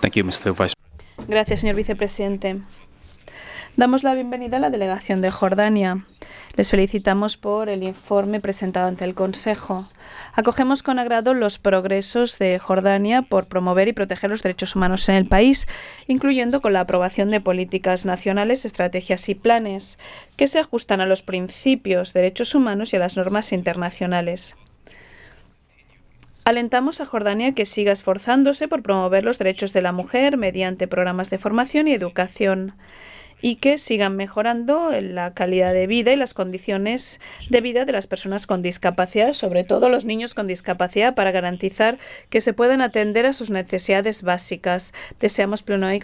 Gracias, señor vicepresidente. Damos la bienvenida a la delegación de Jordania. Les felicitamos por el informe presentado ante el Consejo. Acogemos con agrado los progresos de Jordania por promover y proteger los derechos humanos en el país, incluyendo con la aprobación de políticas nacionales, estrategias y planes que se ajustan a los principios de derechos humanos y a las normas internacionales. Alentamos a Jordania que siga esforzándose por promover los derechos de la mujer mediante programas de formación y educación, y que sigan mejorando la calidad de vida y las condiciones de vida de las personas con discapacidad, sobre todo los niños con discapacidad, para garantizar que se puedan atender a sus necesidades básicas. Deseamos pleno